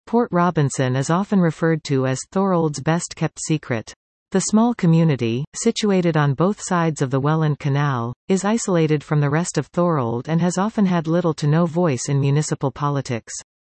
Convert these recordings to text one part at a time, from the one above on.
Port Robinson is often referred to as Thorold's best-kept secret. The small community, situated on both sides of the Welland Canal, is isolated from the rest of Thorold and has often had little to no voice in municipal politics.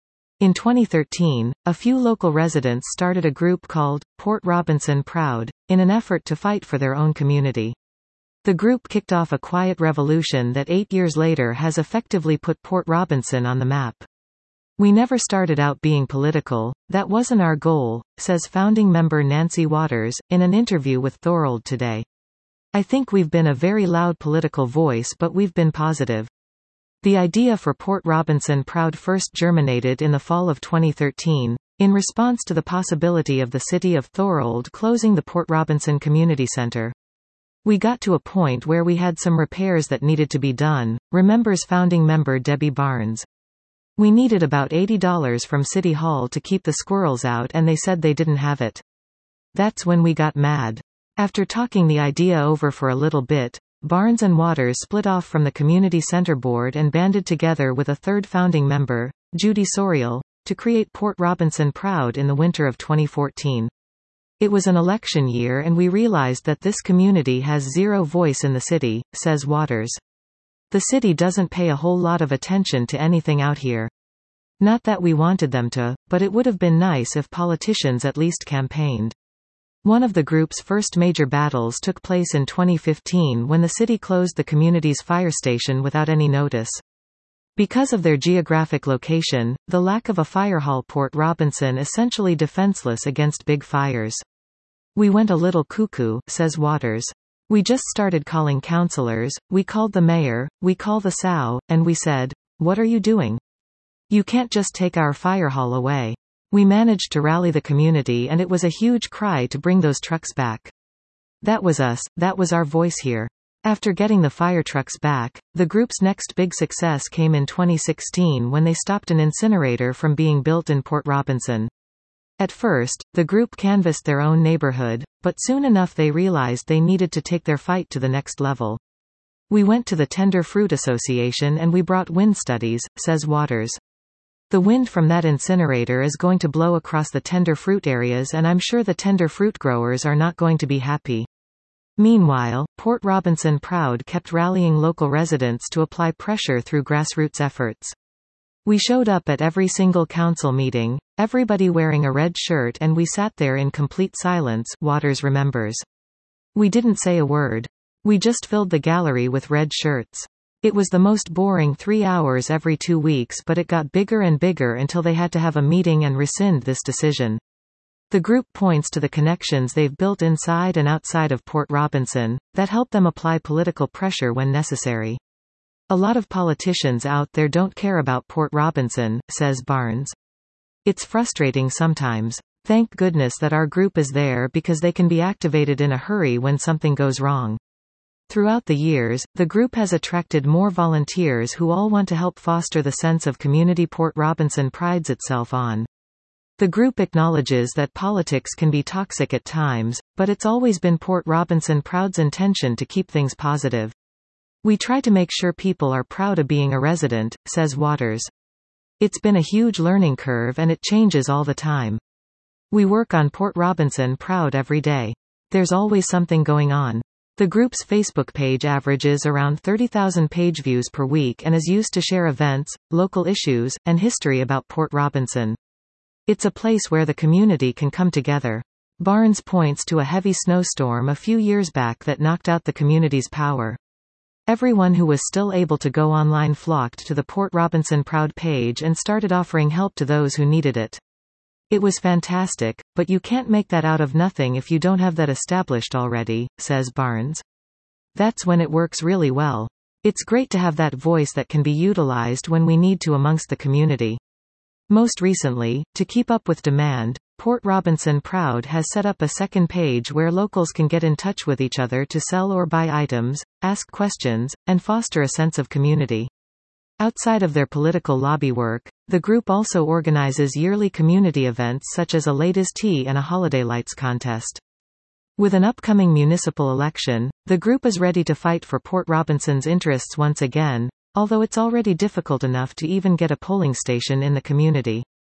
In 2013, a few local residents started a group called Port Robinson Proud, in an effort to fight for their own community. The group kicked off a quiet revolution that 8 years later has effectively put Port Robinson on the map. "We never started out being political, that wasn't our goal," says founding member Nancy Waters, in an interview with Thorold Today. "I think we've been a very loud political voice, but we've been positive." The idea for Port Robinson Proud first germinated in the fall of 2013, in response to the possibility of the city of Thorold closing the Port Robinson Community Center. "We got to a point where we had some repairs that needed to be done," remembers founding member Debbie Barnes. "We needed about $80 from City Hall to keep the squirrels out and they said they didn't have it. That's when we got mad." After talking the idea over for a little bit, Barnes and Waters split off from the Community Center Board and banded together with a third founding member, Judy Sorial, to create Port Robinson Proud in the winter of 2014. "It was an election year and we realized that this community has zero voice in the city," says Waters. "The city doesn't pay a whole lot of attention to anything out here. Not that we wanted them to, but it would have been nice if politicians at least campaigned." One of the group's first major battles took place in 2015 when the city closed the community's fire station without any notice. Because of their geographic location, the lack of a fire hall, Port Robinson essentially defenseless against big fires. "We went a little cuckoo," says Waters. "We just started calling councillors, we called the mayor, we called the SOW, and we said, 'What are you doing? You can't just take our fire hall away.' We managed to rally the community and it was a huge cry to bring those trucks back. That was us, that was our voice here." After getting the fire trucks back, the group's next big success came in 2016 when they stopped an incinerator from being built in Port Robinson. At first, the group canvassed their own neighborhood, but soon enough they realized they needed to take their fight to the next level. "We went to the Tender Fruit Association and we brought wind studies," says Waters. "The wind from that incinerator is going to blow across the tender fruit areas and I'm sure the tender fruit growers are not going to be happy." Meanwhile, Port Robinson Proud kept rallying local residents to apply pressure through grassroots efforts. "We showed up at every single council meeting, everybody wearing a red shirt and we sat there in complete silence," Waters remembers. "We didn't say a word. We just filled the gallery with red shirts. It was the most boring 3 hours every 2 weeks, but it got bigger and bigger until they had to have a meeting and rescind this decision." The group points to the connections they've built inside and outside of Port Robinson, that help them apply political pressure when necessary. "A lot of politicians out there don't care about Port Robinson," says Barnes. "It's frustrating sometimes. Thank goodness that our group is there because they can be activated in a hurry when something goes wrong." Throughout the years, the group has attracted more volunteers who all want to help foster the sense of community Port Robinson prides itself on. The group acknowledges that politics can be toxic at times, but it's always been Port Robinson Proud's intention to keep things positive. "We try to make sure people are proud of being a resident," says Waters. "It's been a huge learning curve and it changes all the time. We work on Port Robinson Proud every day. There's always something going on." The group's Facebook page averages around 30,000 page views per week and is used to share events, local issues, and history about Port Robinson. "It's a place where the community can come together." Barnes points to a heavy snowstorm a few years back that knocked out the community's power. Everyone who was still able to go online flocked to the Port Robinson Proud page and started offering help to those who needed it. "It was fantastic, but you can't make that out of nothing if you don't have that established already," says Barnes. "That's when it works really well. It's great to have that voice that can be utilized when we need to amongst the community." Most recently, to keep up with demand, Port Robinson Proud has set up a second page where locals can get in touch with each other to sell or buy items, ask questions, and foster a sense of community. Outside of their political lobby work, the group also organizes yearly community events such as a ladies' tea and a holiday lights contest. With an upcoming municipal election, the group is ready to fight for Port Robinson's interests once again, although it's already difficult enough to even get a polling station in the community.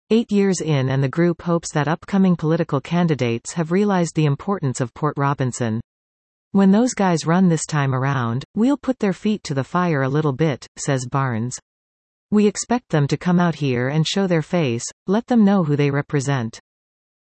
8 years in, and the group hopes that upcoming political candidates have realized the importance of Port Robinson. When those guys run this time around, we'll put their feet to the fire a little bit, says Barnes. We expect them to come out here and show their face, let them know who they represent.